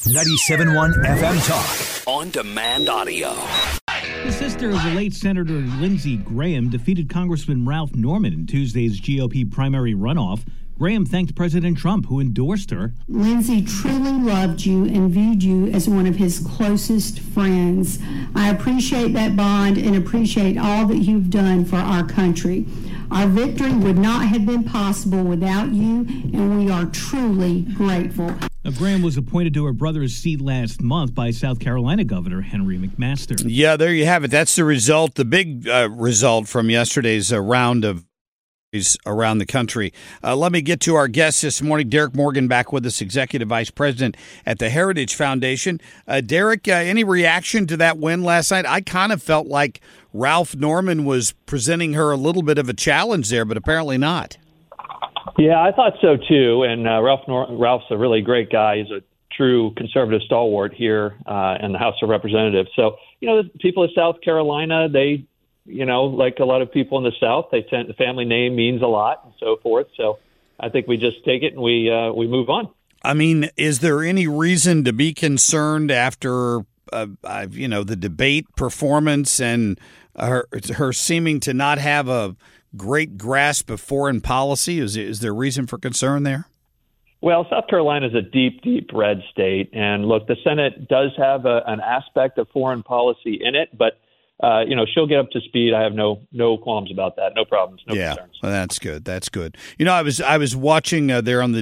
97.1 FM Talk. On demand audio. The sister of the late Senator Lindsey Graham defeated Congressman Ralph Norman in Tuesday's GOP primary runoff. Graham thanked President Trump, who endorsed her. Lindsey truly loved you and viewed you as one of his closest friends. I appreciate that bond and appreciate all that you've done for our country. Our victory would not have been possible without you, and we are truly grateful. Now, Graham was appointed to her brother's seat last month by South Carolina Governor Henry McMaster. Yeah, there you have it. That's the result, the big result from yesterday's round of around the country. Let me get to our guest this morning, Derek Morgan, back with us, Executive Vice President at the Heritage Foundation. Derek, any reaction to that win last night? I kind of felt like Ralph Norman was presenting her a little bit of a challenge there, but apparently not. Yeah, I thought so too. And Ralph's a really great guy. He's a true conservative stalwart here in the House of Representatives. So, the people of South Carolina, they like a lot of people in the South, the family name means a lot and so forth. So I think we just take it and we move on. I mean, is there any reason to be concerned after, the debate performance and her seeming to not have a great grasp of foreign policy? Is there reason for concern there? Well, South Carolina is a deep, deep red state. And look, the Senate does have an aspect of foreign policy in it, but she'll get up to speed. I have no qualms about that. No problems. No concerns. Well, that's good. That's good. I was watching there on the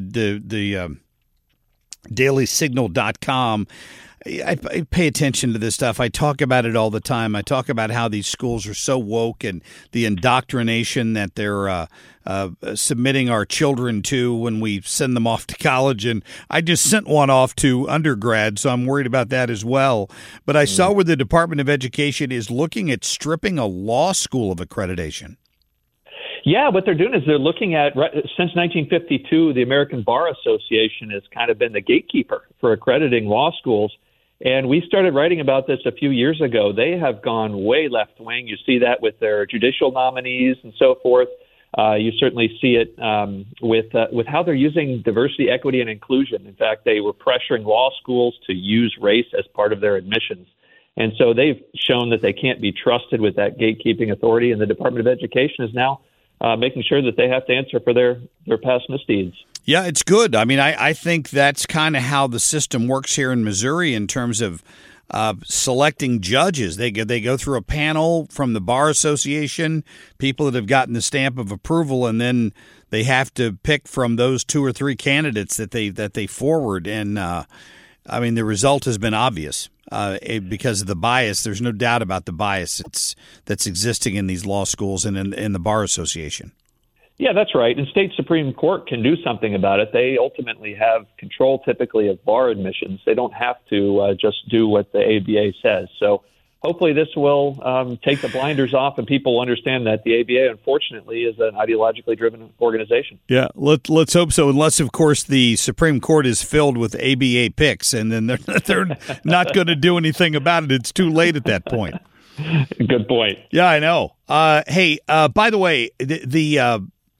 dailysignal.com. I pay attention to this stuff. I talk about it all the time. I talk about how these schools are so woke and the indoctrination that they're submitting our children to when we send them off to college. And I just sent one off to undergrad, so I'm worried about that as well. But I saw where the Department of Education is looking at stripping a law school of accreditation. Yeah, what they're doing is they're looking at, since 1952, the American Bar Association has kind of been the gatekeeper for accrediting law schools. And we started writing about this a few years ago. They have gone way left wing. You see that with their judicial nominees and so forth. You certainly see it with how they're using diversity, equity, and inclusion. In fact, they were pressuring law schools to use race as part of their admissions. And so they've shown that they can't be trusted with that gatekeeping authority. And the Department of Education is now making sure that they have to answer for their past misdeeds. Yeah, it's good. I mean, I think that's kind of how the system works here in Missouri in terms of selecting judges. They go through a panel from the Bar Association, people that have gotten the stamp of approval, and then they have to pick from those two or three candidates that they forward. And the result has been obvious because of the bias. There's no doubt about the bias that's existing in these law schools and in the Bar Association. Yeah, that's right. And state Supreme Court can do something about it. They ultimately have control typically of bar admissions. They don't have to just do what the ABA says. So hopefully this will take the blinders off and people will understand that the ABA, unfortunately, is an ideologically driven organization. Yeah, let's hope so, unless, of course, the Supreme Court is filled with ABA picks, and then they're not going to do anything about it. It's too late at that point. Good point. Yeah, I know. Hey, by the way, the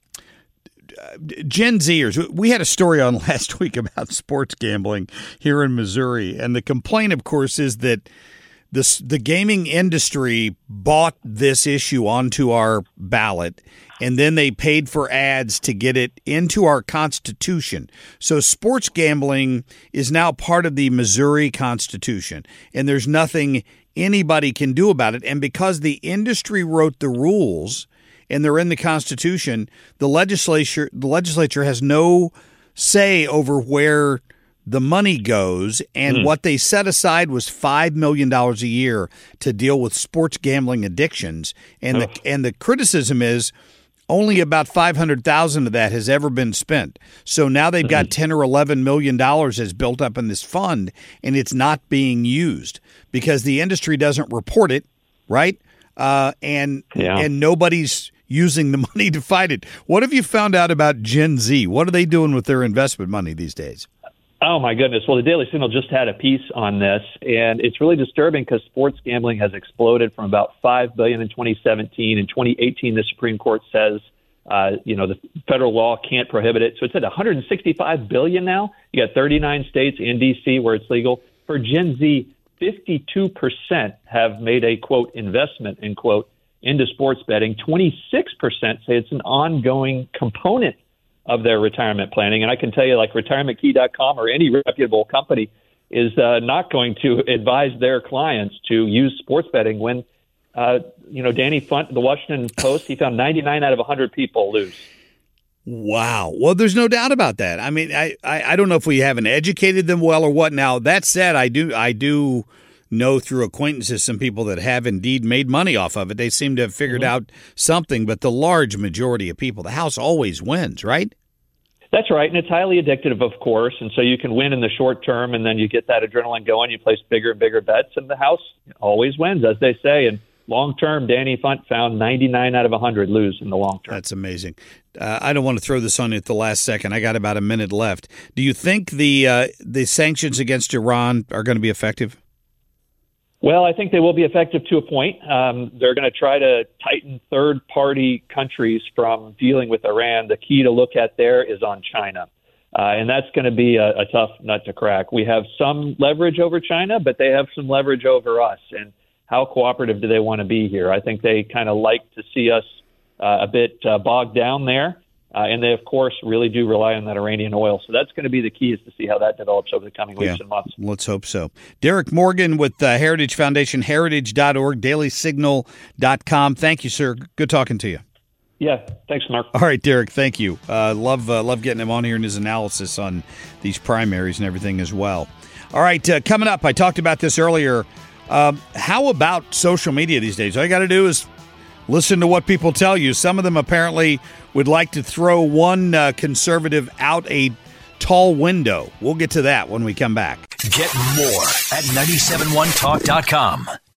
Gen Zers, we had a story on last week about sports gambling here in Missouri, and the complaint, of course, is that the gaming industry bought this issue onto our ballot, and then they paid for ads to get it into our Constitution. So sports gambling is now part of the Missouri Constitution, and there's nothing anybody can do about it. And because the industry wrote the rules and they're in the Constitution, the legislature has no say over where the money goes, and what they set aside was $5 million a year to deal with sports gambling addictions. And the criticism is only about $500,000 of that has ever been spent. So now they've got $10 or $11 million has built up in this fund, and it's not being used because the industry doesn't report it, right? And nobody's using the money to fight it. What have you found out about Gen Z? What are they doing with their investment money these days? Oh, my goodness. Well, the Daily Signal just had a piece on this, and it's really disturbing because sports gambling has exploded from about $5 billion in 2017. In 2018, the Supreme Court says The federal law can't prohibit it. So it's at $165 billion now. You got 39 states in D.C. where it's legal. For Gen Z, 52% have made a, quote, investment, end quote, into sports betting. 26% say it's an ongoing component of their retirement planning. And I can tell you, like retirementkey.com or any reputable company is not going to advise their clients to use sports betting when, Danny Funt, the Washington Post, he found 99 out of 100 people lose. Wow. Well, there's no doubt about that. I mean, I don't know if we haven't educated them well or what. Now, that said, I do know through acquaintances some people that have indeed made money off of it. They seem to have figured out something, but the large majority of people, the house always wins, right? That's right, and it's highly addictive, of course, and so you can win in the short term, and then you get that adrenaline going, you place bigger and bigger bets, and the house always wins, as they say, and long term, Danny Funt found 99 out of 100 lose in the long term. That's amazing. I don't want to throw this on you at the last second. I got about a minute left. Do you think the sanctions against Iran are going to be effective? Well, I think they will be effective to a point. They're going to try to tighten third-party countries from dealing with Iran. The key to look at there is on China, and that's going to be a tough nut to crack. We have some leverage over China, but they have some leverage over us, and how cooperative do they want to be here? I think they kind of like to see us a bit bogged down there. And they, of course, really do rely on that Iranian oil. So that's going to be the key, is to see how that develops over the coming weeks and months. Let's hope so. Derek Morgan with Heritage Foundation, heritage.org, dailysignal.com. Thank you, sir. Good talking to you. Yeah, thanks, Mark. All right, Derek, thank you. Love getting him on here and his analysis on these primaries and everything as well. All right, coming up, I talked about this earlier. How about social media these days? All you got to do is listen to what people tell you. Some of them apparently would like to throw one conservative out a tall window. We'll get to that when we come back. Get more at 971talk.com.